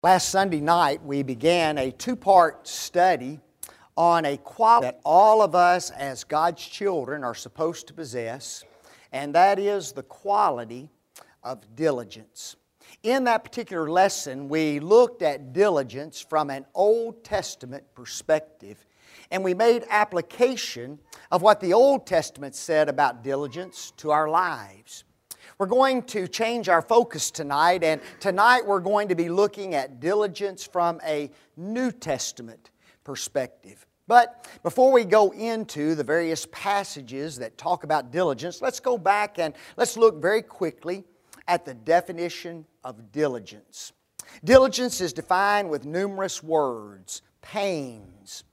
Last Sunday night, we began a two-part study on a quality that all of us as God's children are supposed to possess, and that is the quality of diligence. In that particular lesson, we looked at diligence from an Old Testament perspective, and we made application of what the Old Testament said about diligence to our lives. We're going to change our focus tonight, and tonight we're going to be looking at diligence from a New Testament perspective. But before we go into the various passages that talk about diligence, let's go back and let's look very quickly at the definition of diligence. Diligence is defined with numerous words: pains,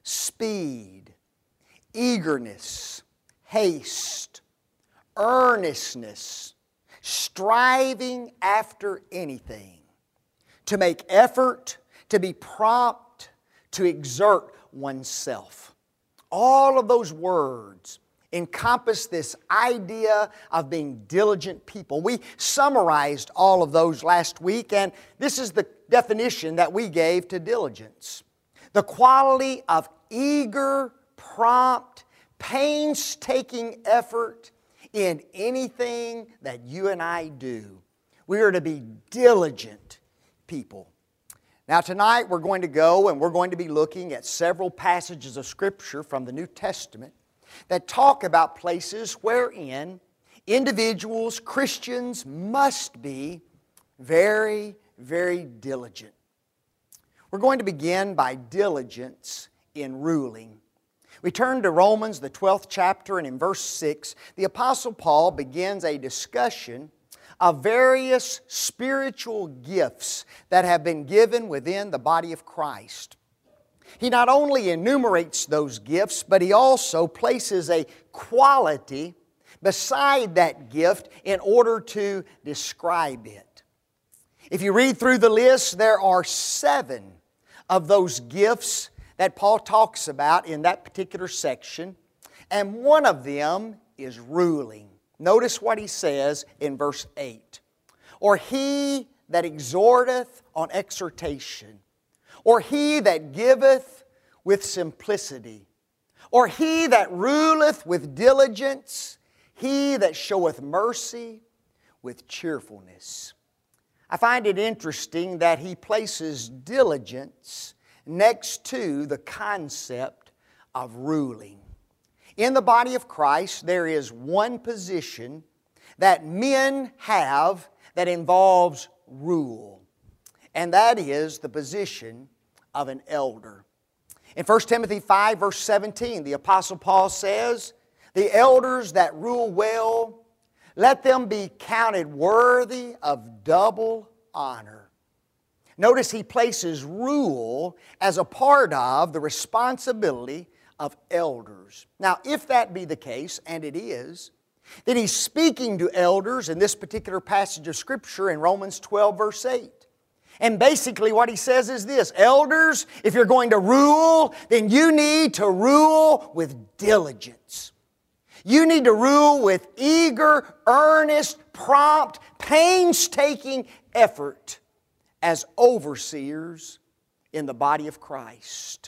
speed, eagerness, haste, earnestness, striving after anything, to make effort, to be prompt, to exert oneself. All of those words encompass this idea of being diligent people. We summarized all of those last week, and this is the definition that we gave to diligence: the quality of eager, prompt, painstaking effort in anything that you and I do. We are to be diligent people. Now tonight we're going to go and we're going to be looking at several passages of Scripture from the New Testament that talk about places wherein individuals, Christians, must be very, very diligent. We're going to begin by diligence in ruling. We turn to Romans, the 12th chapter, and in verse 6, the Apostle Paul begins a discussion of various spiritual gifts that have been given within the body of Christ. He not only enumerates those gifts, but he also places a quality beside that gift in order to describe it. If you read through the list, there are 7 of those gifts that Paul talks about in that particular section, and one of them is ruling. Notice what he says in verse 8. Or he that exhorteth on exhortation, or he that giveth with simplicity, or he that ruleth with diligence, he that showeth mercy with cheerfulness. I find it interesting that he places diligence next to the concept of ruling. In the body of Christ, there is one position that men have that involves rule, and that is the position of an elder. In 1 Timothy 5, verse 17, the Apostle Paul says, "The elders that rule well, let them be counted worthy of double honor." Notice he places rule as a part of the responsibility of elders. Now, if that be the case, and it is, then he's speaking to elders in this particular passage of Scripture in Romans 12, verse 8. And basically what he says is this: elders, if you're going to rule, then you need to rule with diligence. You need to rule with eager, earnest, prompt, painstaking effort as overseers in the body of Christ.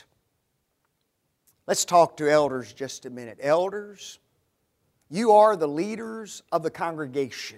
Let's talk to elders just a minute. Elders, you are the leaders of the congregation.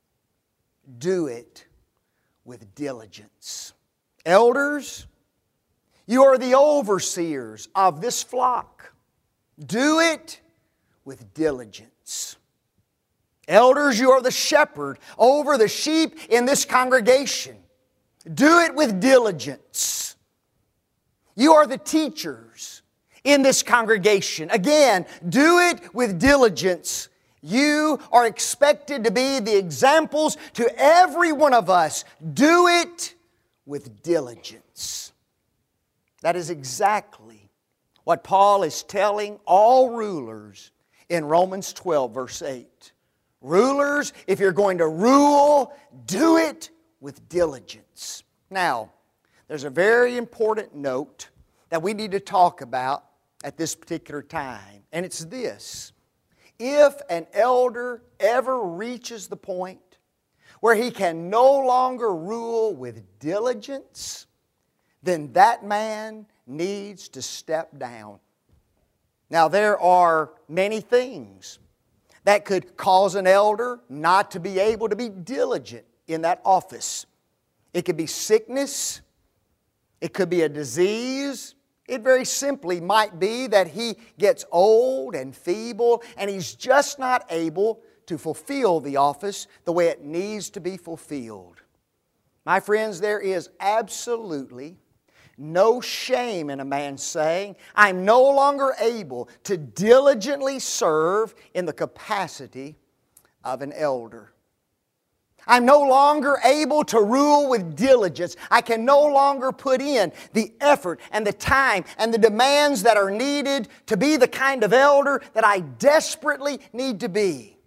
Do it with diligence. Elders, you are the overseers of this flock. Do it with diligence. Elders, you are the shepherd over the sheep in this congregation. Do it with diligence. You are the teachers in this congregation. Again, do it with diligence. You are expected to be the examples to every one of us. Do it with diligence. That is exactly what Paul is telling all rulers in Romans 12, verse 8. Rulers, if you're going to rule, do it with diligence. Now, there's a very important note that we need to talk about at this particular time, and it's this: if an elder ever reaches the point where he can no longer rule with diligence, then that man needs to step down. Now, there are many things that could cause an elder not to be able to be diligent in that office. It could be sickness. It could be a disease. It very simply might be that he gets old and feeble and he's just not able to fulfill the office the way it needs to be fulfilled. My friends, there is absolutely no shame in a man saying, I'm no longer able to diligently serve in the capacity of an elder. I'm no longer able to rule with diligence. I can no longer put in the effort and the time and the demands that are needed to be the kind of elder that I desperately need to be.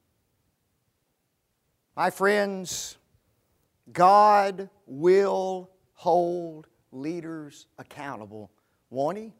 My friends, God will hold leaders accountable, won't He?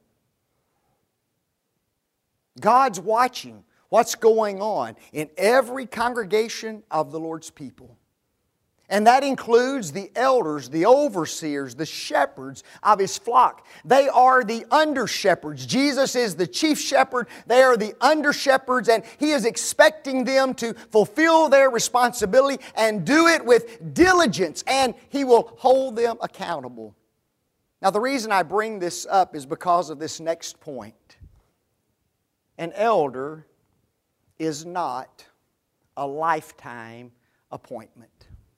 God's watching what's going on in every congregation of the Lord's people. And that includes the elders, the overseers, the shepherds of His flock. They are the under-shepherds. Jesus is the chief shepherd. They are the under-shepherds, and He is expecting them to fulfill their responsibility and do it with diligence, and He will hold them accountable. Now, the reason I bring this up is because of this next point. An elder is not a lifetime appointment.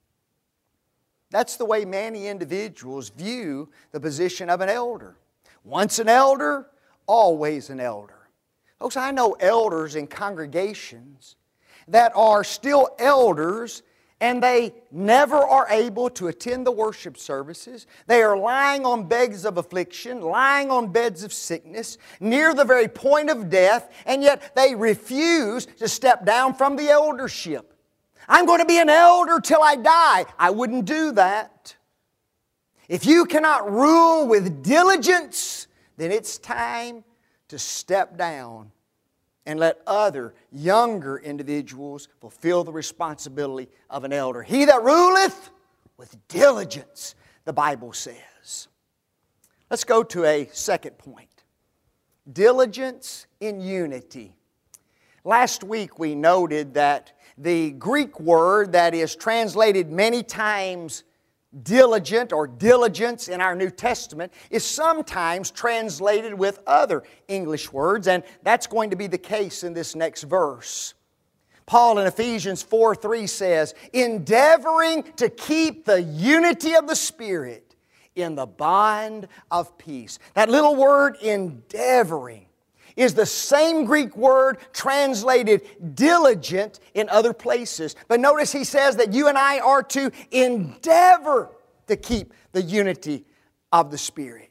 That's the way many individuals view the position of an elder. Once an elder, always an elder. Folks, I know elders in congregations that are still elders and they never are able to attend the worship services. They are lying on beds of affliction, lying on beds of sickness, near the very point of death, and yet they refuse to step down from the eldership. I'm going to be an elder till I die. I wouldn't do that. If you cannot rule with diligence, then it's time to step down and let other younger individuals fulfill the responsibility of an elder. He that ruleth with diligence, the Bible says. Let's go to a second point. Diligence in unity. Last week we noted that the Greek word that is translated many times diligent or diligence in our New Testament is sometimes translated with other English words, and that's going to be the case in this next verse. Paul in Ephesians 4:3 says, endeavoring to keep the unity of the Spirit in the bond of peace. That little word endeavoring is the same Greek word translated diligent in other places. But notice he says that you and I are to endeavor to keep the unity of the Spirit.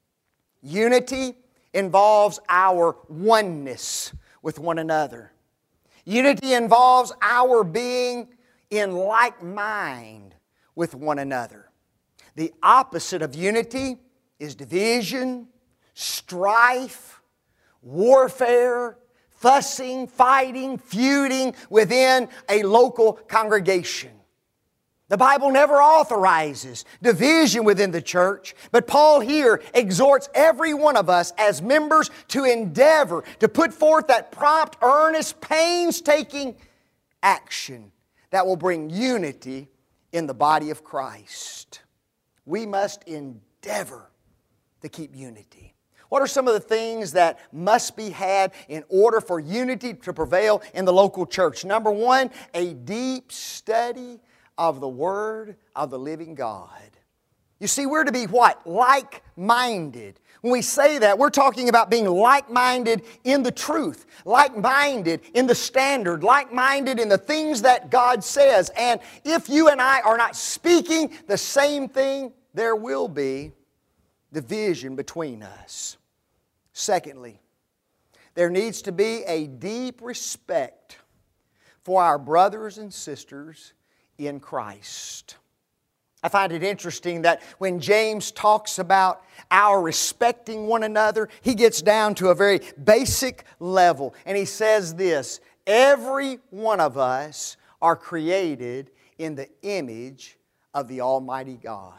Unity involves our oneness with one another. Unity involves our being in like mind with one another. The opposite of unity is division, strife, warfare, fussing, fighting, feuding within a local congregation. The Bible never authorizes division within the church, but Paul here exhorts every one of us as members to endeavor to put forth that prompt, earnest, painstaking action that will bring unity in the body of Christ. We must endeavor to keep unity. What are some of the things that must be had in order for unity to prevail in the local church? Number one, a deep study of the Word of the living God. You see, we're to be what? Like-minded. When we say that, we're talking about being like-minded in the truth, like-minded in the standard, like-minded in the things that God says. And if you and I are not speaking the same thing, there will be division between us. Secondly, there needs to be a deep respect for our brothers and sisters in Christ. I find it interesting that when James talks about our respecting one another, he gets down to a very basic level. And he says this, every one of us are created in the image of the Almighty God.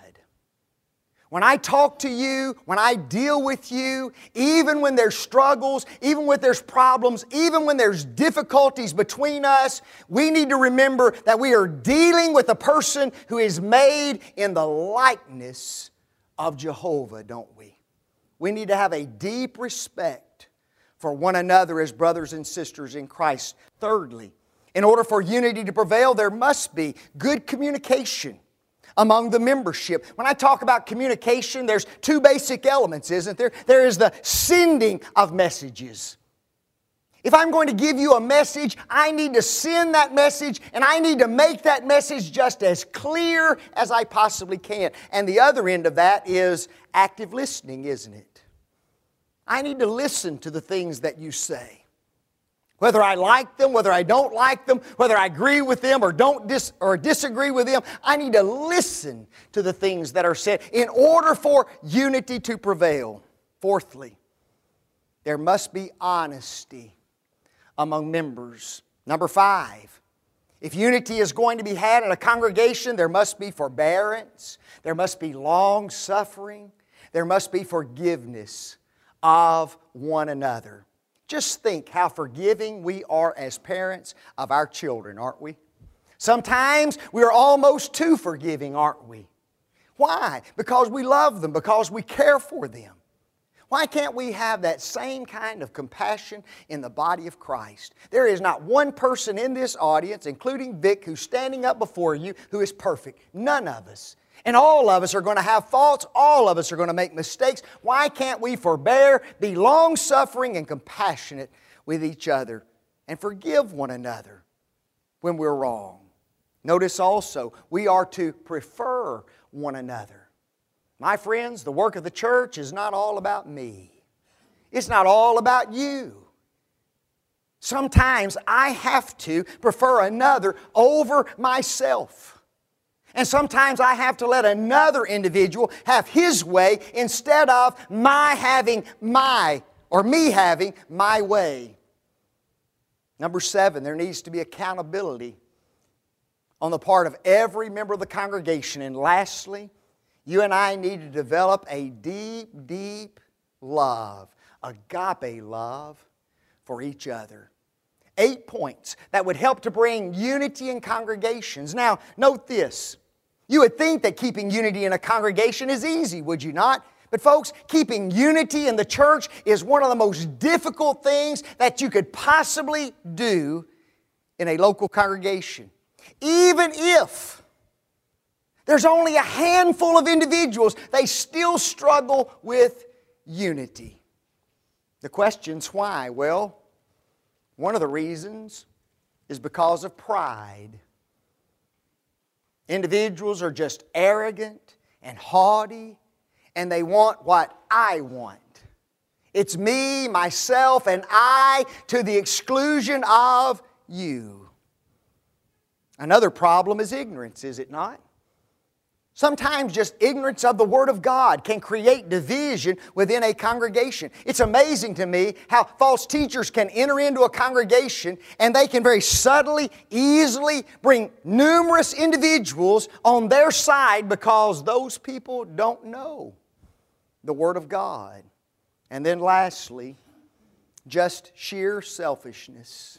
When I talk to you, when I deal with you, even when there's struggles, even when there's problems, even when there's difficulties between us, we need to remember that we are dealing with a person who is made in the likeness of Jehovah, don't we? We need to have a deep respect for one another as brothers and sisters in Christ. Thirdly, in order for unity to prevail, there must be good communication among the membership. When I talk about communication, there's two basic elements, isn't there? There is the sending of messages. If I'm going to give you a message, I need to send that message, and I need to make that message just as clear as I possibly can. And the other end of that is active listening, isn't it? I need to listen to the things that you say. Whether I like them, whether I don't like them, whether I agree with them or disagree with them, I need to listen to the things that are said in order for unity to prevail. Fourthly, there must be honesty among members. Number 5, if unity is going to be had in a congregation, there must be forbearance, there must be long-suffering, there must be forgiveness of one another. Just think how forgiving we are as parents of our children, aren't we? Sometimes we are almost too forgiving, aren't we? Why? Because we love them, because we care for them. Why can't we have that same kind of compassion in the body of Christ? There is not one person in this audience, including Vic, who's standing up before you, who is perfect. None of us. And all of us are going to have faults. All of us are going to make mistakes. Why can't we forbear, be long-suffering and compassionate with each other, and forgive one another when we're wrong? Notice also, we are to prefer one another. My friends, the work of the church is not all about me. It's not all about you. Sometimes I have to prefer another over myself. And sometimes I have to let another individual have his way instead of me having my way. Number 7, there needs to be accountability on the part of every member of the congregation. And lastly, you and I need to develop a deep, deep love, agape love for each other. 8 points that would help to bring unity in congregations. Now, note this. You would think that keeping unity in a congregation is easy, would you not? But folks, keeping unity in the church is one of the most difficult things that you could possibly do in a local congregation. Even if there's only a handful of individuals, they still struggle with unity. The question's why? Well, one of the reasons is because of pride. Individuals are just arrogant and haughty, and they want what I want. It's me, myself, and I to the exclusion of you. Another problem is ignorance, is it not? Sometimes just ignorance of the Word of God can create division within a congregation. It's amazing to me how false teachers can enter into a congregation and they can very subtly, easily bring numerous individuals on their side because those people don't know the Word of God. And then lastly, just sheer selfishness.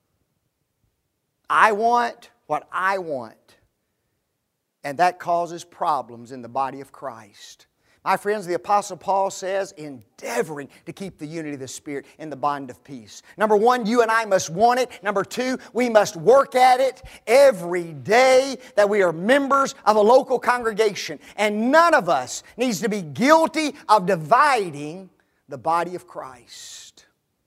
I want what I want. And that causes problems in the body of Christ. My friends, the Apostle Paul says, endeavoring to keep the unity of the Spirit in the bond of peace. Number 1, you and I must want it. Number 2, we must work at it every day that we are members of a local congregation. And none of us needs to be guilty of dividing the body of Christ.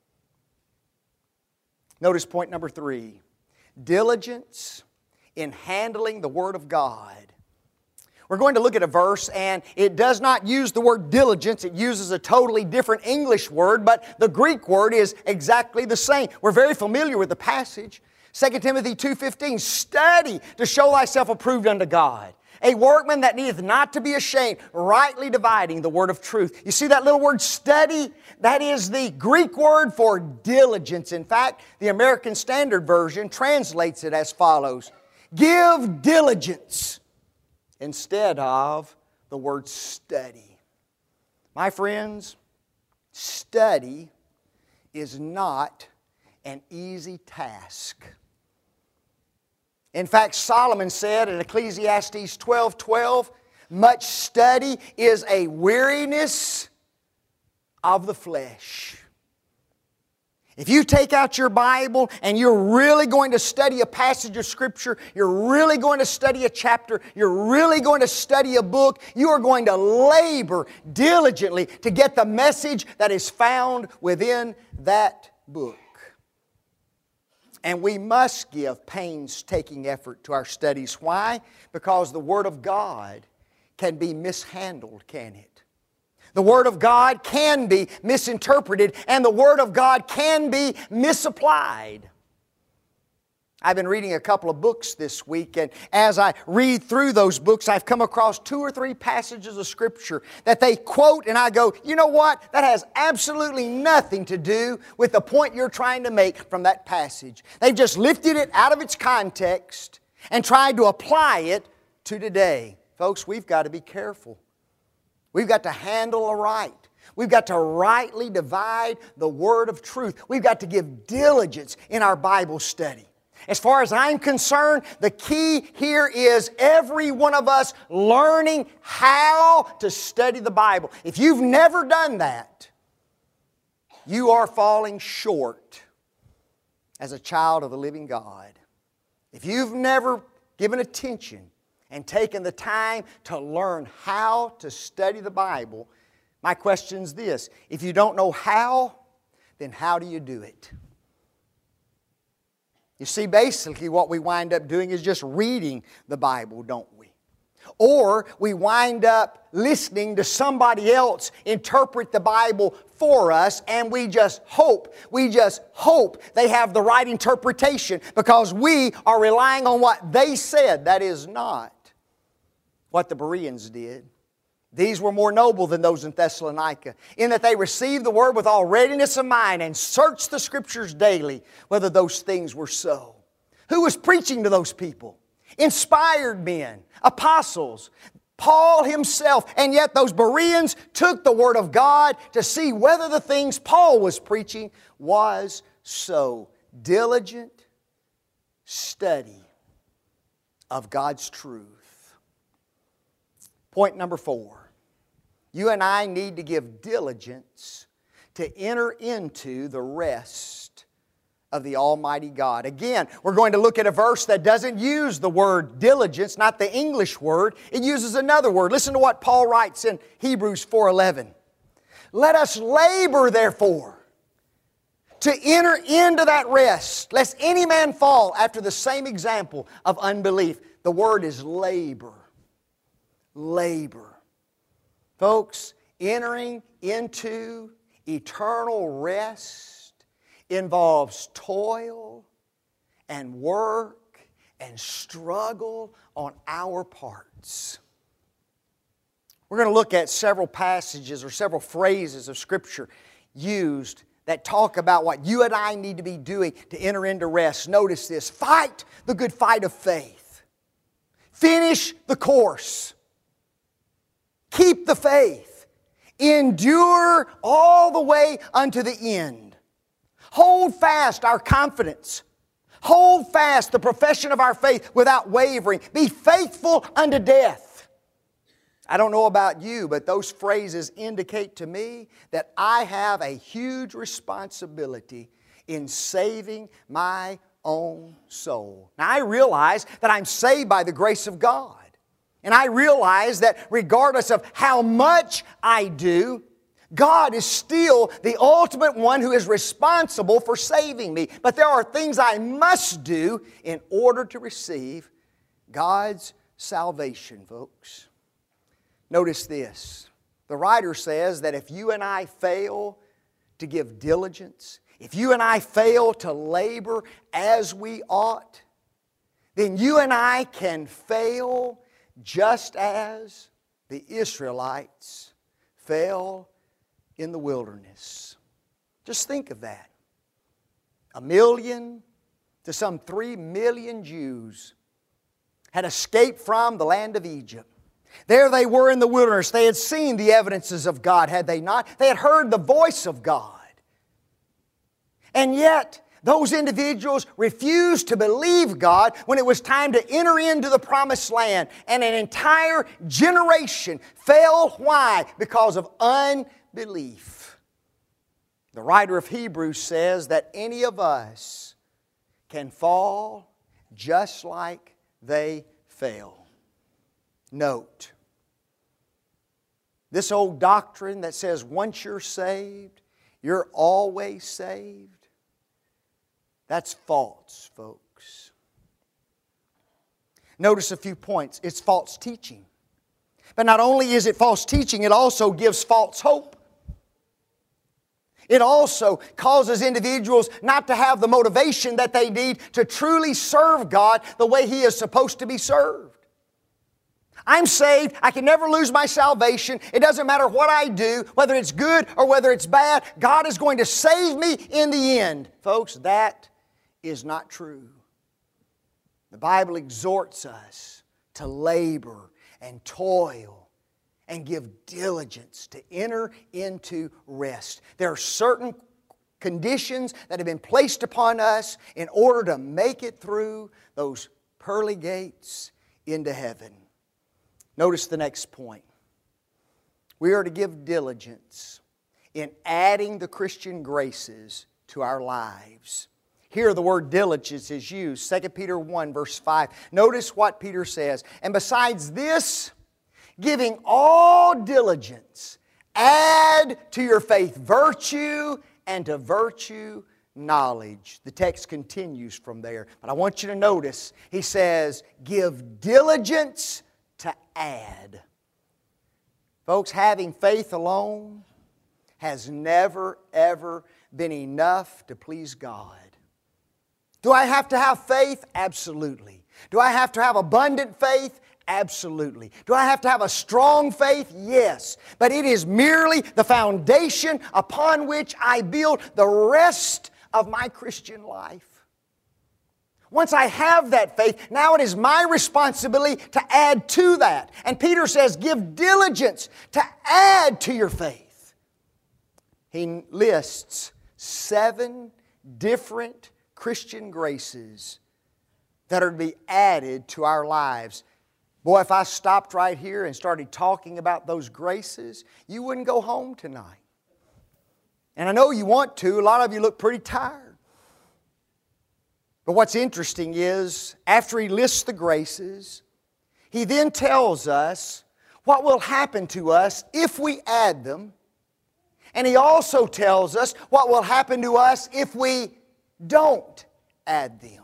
Notice point number 3, diligence in handling the Word of God. We're going to look at a verse, and it does not use the word diligence. It uses a totally different English word, but the Greek word is exactly the same. We're very familiar with the passage. 2 Timothy 2:15, study to show thyself approved unto God, a workman that needeth not to be ashamed, rightly dividing the word of truth. You see that little word study? That is the Greek word for diligence. In fact, the American Standard Version translates it as follows. Give diligence instead of the word study. My friends, study is not an easy task. In fact, Solomon said in Ecclesiastes 12:12, much study is a weariness of the flesh. If you take out your Bible and you're really going to study a passage of Scripture, you're really going to study a chapter, you're really going to study a book, you are going to labor diligently to get the message that is found within that book. And we must give painstaking effort to our studies. Why? Because the Word of God can be mishandled, can it? The Word of God can be misinterpreted, and the Word of God can be misapplied. I've been reading a couple of books this week, and as I read through those books, I've come across 2 or 3 passages of Scripture that they quote, and I go, you know what? That has absolutely nothing to do with the point you're trying to make from that passage. They've just lifted it out of its context and tried to apply it to today. Folks, we've got to be careful. We've got to handle it right. We've got to rightly divide the word of truth. We've got to give diligence in our Bible study. As far as I'm concerned, the key here is every one of us learning how to study the Bible. If you've never done that, you are falling short as a child of the living God. If you've never given attention and taken the time to learn how to study the Bible, my question is this: if you don't know how, then how do you do it? You see, basically what we wind up doing is just reading the Bible, don't we? Or we wind up listening to somebody else interpret the Bible for us, and we just hope they have the right interpretation because we are relying on what they said. That is not what the Bereans did. These were more noble than those in Thessalonica, in that they received the Word with all readiness of mind and searched the Scriptures daily whether those things were so. Who was preaching to those people? Inspired men, apostles, Paul himself, and yet those Bereans took the Word of God to see whether the things Paul was preaching was so. Diligent study of God's truth. Point number 4. You and I need to give diligence to enter into the rest of the Almighty God. Again, we're going to look at a verse that doesn't use the word diligence, not the English word. It uses another word. Listen to what Paul writes in Hebrews 4:11. Let us labor, therefore, to enter into that rest, lest any man fall after the same example of unbelief. The word is labor. Labor. Folks, entering into eternal rest involves toil and work and struggle on our parts. We're going to look at several passages or several phrases of Scripture used that talk about what you and I need to be doing to enter into rest. Notice this: fight the good fight of faith. Finish the course. Keep the faith. Endure all the way unto the end. Hold fast our confidence. Hold fast the profession of our faith without wavering. Be faithful unto death. I don't know about you, but those phrases indicate to me that I have a huge responsibility in saving my own soul. Now, I realize that I'm saved by the grace of God. And I realize that regardless of how much I do, God is still the ultimate one who is responsible for saving me. But there are things I must do in order to receive God's salvation, folks. Notice this. The writer says that if you and I fail to give diligence, if you and I fail to labor as we ought, then you and I can fail just as the Israelites fell in the wilderness. Just think of that. 1 million to some 3 million Jews had escaped from the land of Egypt. There they were in the wilderness. They had seen the evidences of God, had they not? They had heard the voice of God. And yet, those individuals refused to believe God when it was time to enter into the promised land. And an entire generation fell. Why? Because of unbelief. The writer of Hebrews says that any of us can fall just like they fell. Note, this old doctrine that says once you're saved, you're always saved, that's false, folks. Notice a few points. It's false teaching. But not only is it false teaching, it also gives false hope. It also causes individuals not to have the motivation that they need to truly serve God the way He is supposed to be served. I'm saved. I can never lose my salvation. It doesn't matter what I do, whether it's good or whether it's bad. God is going to save me in the end. Folks, that is not true. The Bible exhorts us to labor and toil and give diligence to enter into rest. There are certain conditions that have been placed upon us in order to make it through those pearly gates into heaven. Notice the next point. We are to give diligence in adding the Christian graces to our lives. Here the word diligence is used, 2 Peter 1 verse 5. Notice what Peter says. And besides this, giving all diligence, add to your faith virtue, and to virtue knowledge. The text continues from there. But I want you to notice, he says, give diligence to add. Folks, having faith alone has never, ever been enough to please God. Do I have to have faith? Absolutely. Do I have to have abundant faith? Absolutely. Do I have to have a strong faith? Yes. But it is merely the foundation upon which I build the rest of my Christian life. Once I have that faith, now it is my responsibility to add to that. And Peter says, give diligence to add to your faith. He lists 7 different Christian graces that are to be added to our lives. Boy, if I stopped right here and started talking about those graces, you wouldn't go home tonight. And I know you want to. A lot of you look pretty tired. But what's interesting is, after he lists the graces, he then tells us what will happen to us if we add them. And he also tells us what will happen to us if we don't add them.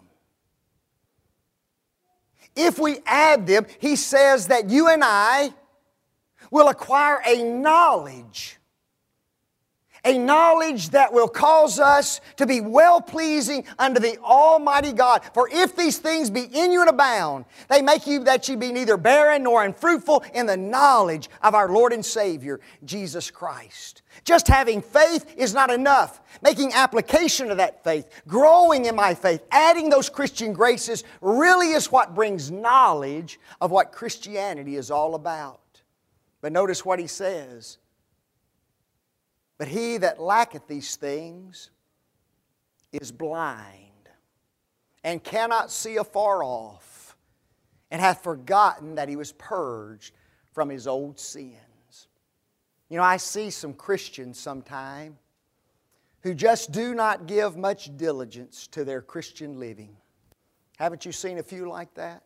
If we add them, he says that you and I will acquire a knowledge that will cause us to be well-pleasing unto the Almighty God. For if these things be in you and abound, they make you that you be neither barren nor unfruitful in the knowledge of our Lord and Savior, Jesus Christ. Just having faith is not enough. Making application of that faith, growing in my faith, adding those Christian graces really is what brings knowledge of what Christianity is all about. But notice what he says. But he that lacketh these things is blind, and cannot see afar off, and hath forgotten that he was purged from his old sins. You know, I see some Christians sometime who just do not give much diligence to their Christian living. Haven't you seen a few like that?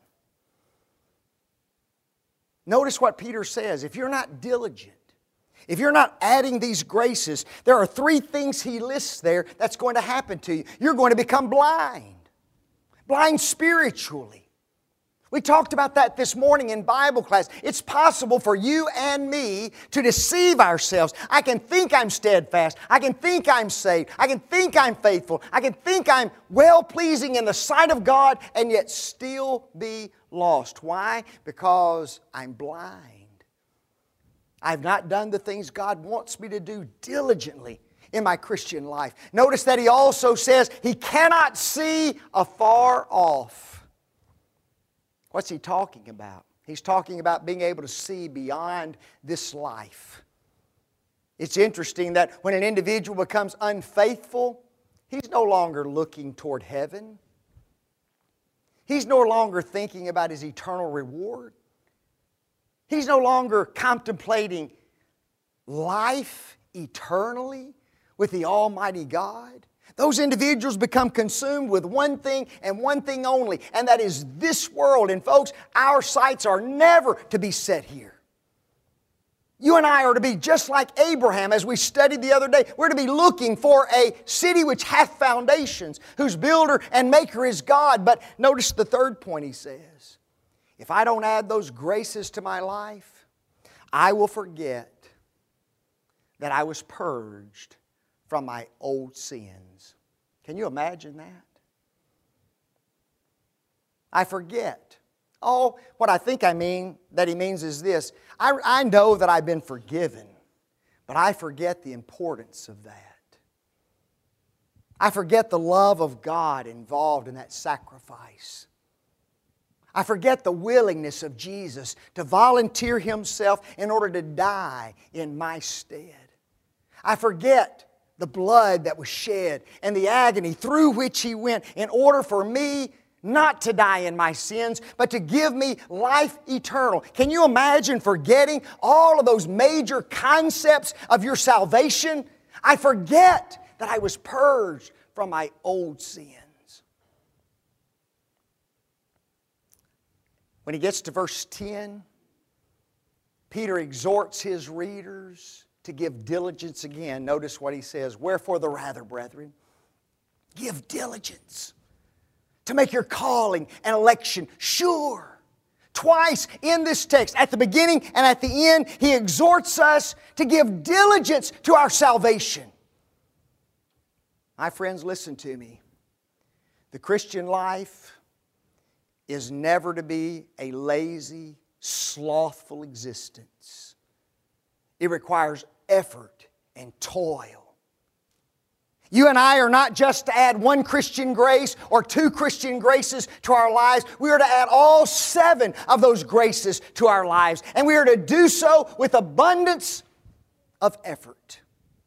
Notice what Peter says. If you're not diligent, if you're not adding these graces, there are 3 things he lists there that's going to happen to you. You're going to become blind. Blind spiritually. We talked about that this morning in Bible class. It's possible for you and me to deceive ourselves. I can think I'm steadfast. I can think I'm saved. I can think I'm faithful. I can think I'm well-pleasing in the sight of God and yet still be lost. Why? Because I'm blind. I've not done the things God wants me to do diligently in my Christian life. Notice that he also says he cannot see afar off. What's he talking about? He's talking about being able to see beyond this life. It's interesting that when an individual becomes unfaithful, he's no longer looking toward heaven. He's no longer thinking about his eternal reward. He's no longer contemplating life eternally with the Almighty God. Those individuals become consumed with one thing and one thing only, and that is this world. And folks, our sights are never to be set here. You and I are to be just like Abraham, as we studied the other day. We're to be looking for a city which hath foundations, whose builder and maker is God. But notice the third point he says. If I don't add those graces to my life, I will forget that I was purged from my old sins. Can you imagine that? I forget. Oh, what I think that he means is this. I know that I've been forgiven, but I forget the importance of that. I forget the love of God involved in that sacrifice. I forget the willingness of Jesus to volunteer Himself in order to die in my stead. I forget the blood that was shed and the agony through which He went in order for me not to die in my sins, but to give me life eternal. Can you imagine forgetting all of those major concepts of your salvation? I forget that I was purged from my old sins. When he gets to verse 10, Peter exhorts his readers to give diligence again. Notice what he says. Wherefore the rather, brethren, give diligence to make your calling and election sure. Twice in this text, at the beginning and at the end, he exhorts us to give diligence to our salvation. My friends, listen to me. The Christian life is never to be a lazy, slothful existence. It requires effort and toil. You and I are not just to add one Christian grace or two Christian graces to our lives. We are to add all 7 of those graces to our lives. And we are to do so with abundance of effort.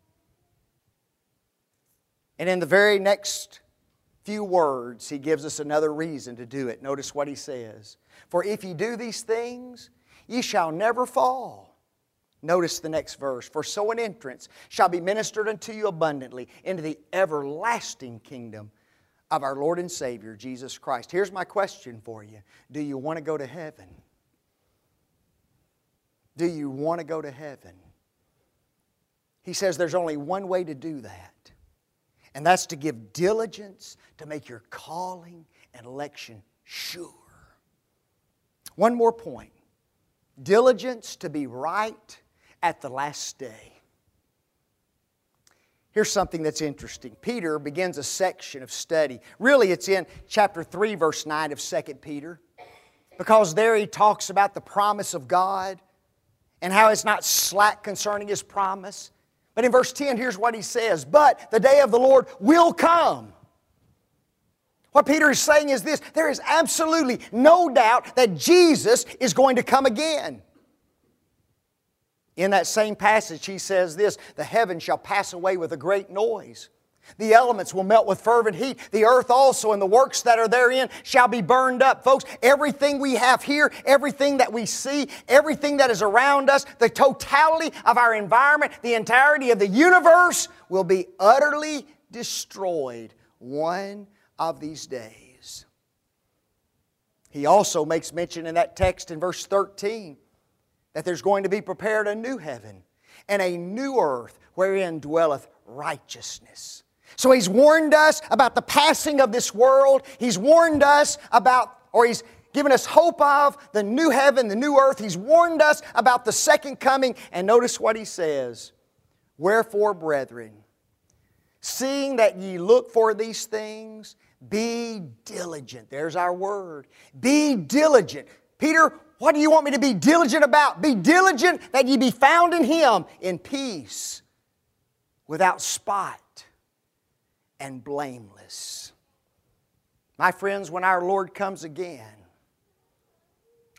And in the very next few words, he gives us another reason to do it. Notice what he says. For if ye do these things, ye shall never fall. Notice the next verse. For so an entrance shall be ministered unto you abundantly into the everlasting kingdom of our Lord and Savior, Jesus Christ. Here's my question for you. Do you want to go to heaven? Do you want to go to heaven? He says there's only one way to do that. And that's to give diligence to make your calling and election sure. One more point. Diligence to be right at the last day. Here's something that's interesting. Peter begins a section of study. Really, it's in chapter 3, verse 9 of 2 Peter. Because there he talks about the promise of God and how it's not slack concerning His promise. But in verse 10, here's what he says. But the day of the Lord will come. What Peter is saying is this. There is absolutely no doubt that Jesus is going to come again. In that same passage, he says this, the heavens shall pass away with a great noise. The elements will melt with fervent heat. The earth also and the works that are therein shall be burned up. Folks, everything we have here, everything that we see, everything that is around us, the totality of our environment, the entirety of the universe will be utterly destroyed one of these days. He also makes mention in that text in verse 13 that there's going to be prepared a new heaven and a new earth wherein dwelleth righteousness. So He's warned us about the passing of this world. He's warned us about, or He's given us hope of the new heaven, the new earth. He's warned us about the second coming. And notice what He says. Wherefore, brethren, seeing that ye look for these things, be diligent. There's our word. Be diligent. Peter, what do you want me to be diligent about? Be diligent that ye be found in Him in peace, without spot and blameless. My friends, when our Lord comes again,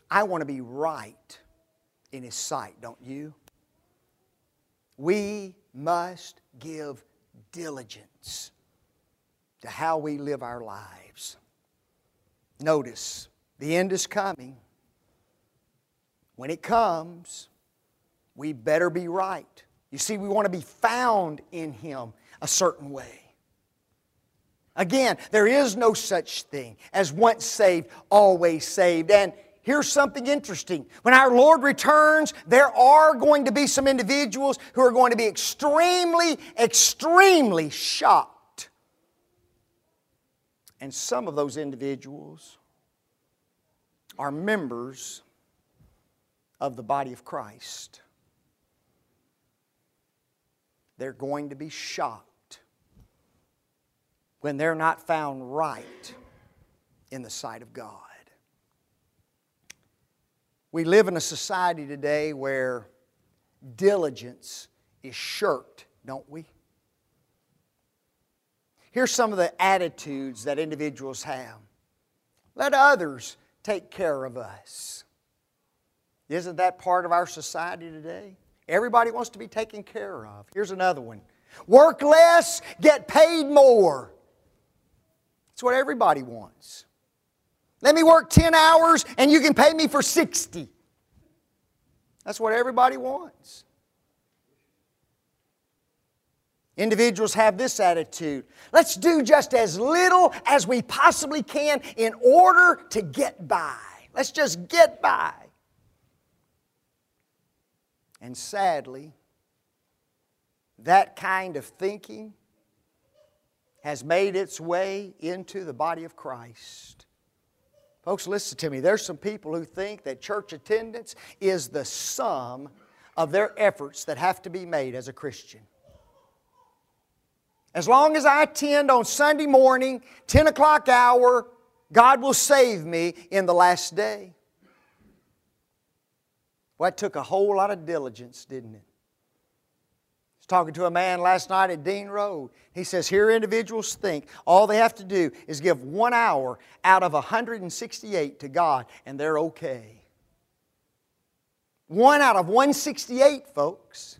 I want to be right in His sight, don't you? We must give diligence to how we live our lives. Notice, the end is coming. When it comes, we better be right. You see, we want to be found in Him a certain way. Again, there is no such thing as once saved, always saved. And here's something interesting. When our Lord returns, there are going to be some individuals who are going to be extremely, extremely shocked. And some of those individuals are members of the body of Christ. They're going to be shocked when they're not found right in the sight of God. We live in a society today where diligence is shirked, don't we? Here's some of the attitudes that individuals have. Let others take care of us. Isn't that part of our society today? Everybody wants to be taken care of. Here's another one. Work less, get paid more. That's what everybody wants. Let me work 10 hours and you can pay me for 60. That's what everybody wants. Individuals have this attitude. Let's do just as little as we possibly can in order to get by. Let's just get by. And sadly, that kind of thinking has made its way into the body of Christ. Folks, listen to me. There's some people who think that church attendance is the sum of their efforts that have to be made as a Christian. As long as I attend on Sunday morning, 10 o'clock hour, God will save me in the last day. Well, it took a whole lot of diligence, didn't it? I was talking to a man last night at Dean Road. He says, here individuals think all they have to do is give 1 hour out of 168 to God, and they're okay. 1 out of 168, folks.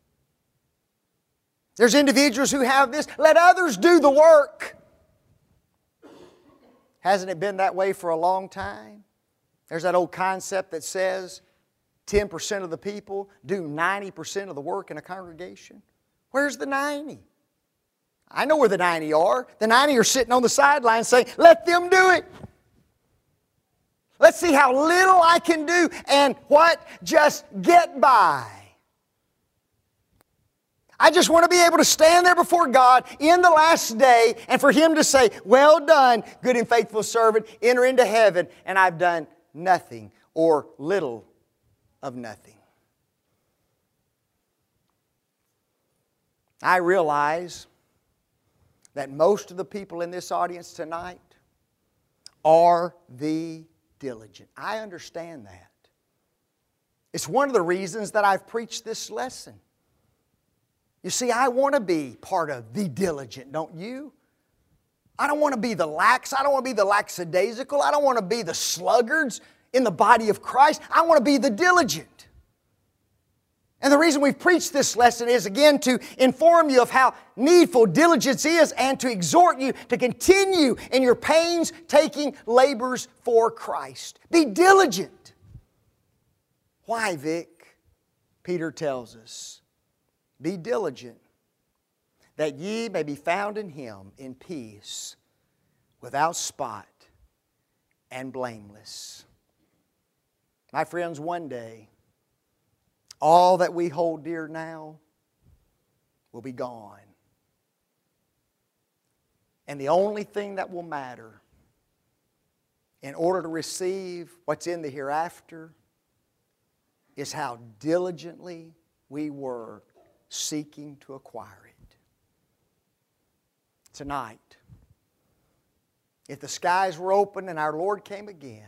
There's individuals who have this. Let others do the work. Hasn't it been that way for a long time? There's that old concept that says 10% of the people do 90% of the work in a congregation. Where's the 90? I know where the 90 are. The 90 are sitting on the sidelines saying, let them do it. Let's see how little I can do and what? Just get by. I just want to be able to stand there before God in the last day and for Him to say, well done, good and faithful servant, enter into heaven, and I've done nothing or little of nothing. I realize that most of the people in this audience tonight are the diligent. I understand that. It's one of the reasons that I've preached this lesson. You see, I want to be part of the diligent, don't you? I don't want to be the lax. I don't want to be the lackadaisical. I don't want to be the sluggards in the body of Christ. I want to be the diligent. And the reason we've preached this lesson is, again, to inform you of how needful diligence is and to exhort you to continue in your painstaking labors for Christ. Be diligent. Why, Vic? Peter tells us, be diligent, that ye may be found in Him in peace, without spot and blameless. My friends, one day, all that we hold dear now will be gone. And the only thing that will matter in order to receive what's in the hereafter is how diligently we were seeking to acquire it. Tonight, if the skies were open and our Lord came again,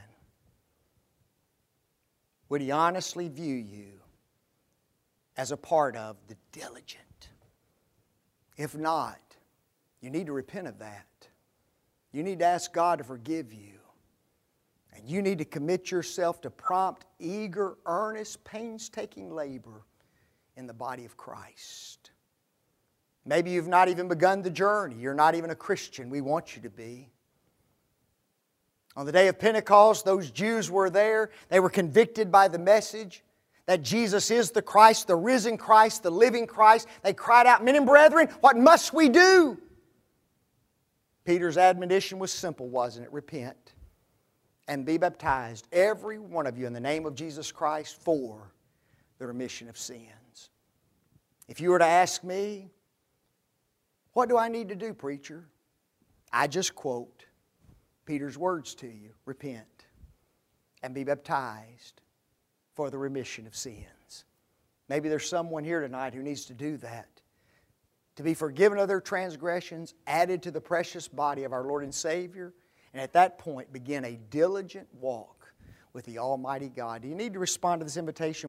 would He honestly view you as a part of the diligent? If not, you need to repent of that. You need to ask God to forgive you And you need to commit yourself to prompt, eager, earnest, painstaking labor in the body of Christ. Maybe you've not even begun the journey. You're not even a Christian. We want you to be. On the day of Pentecost, those Jews were there. They were convicted by the message that Jesus is the Christ, the risen Christ, the living Christ. They cried out, "Men and brethren, what must we do?" Peter's admonition was simple, wasn't it? Repent and be baptized, every one of you, in the name of Jesus Christ for the remission of sins. If you were to ask me, what do I need to do, preacher? I just quote Peter's words to you. Repent and be baptized for the remission of sins. Maybe there's someone here tonight who needs to do that. To be forgiven of their transgressions, added to the precious body of our Lord and Savior, and at that point begin a diligent walk with the Almighty God. Do you need to respond to this invitation?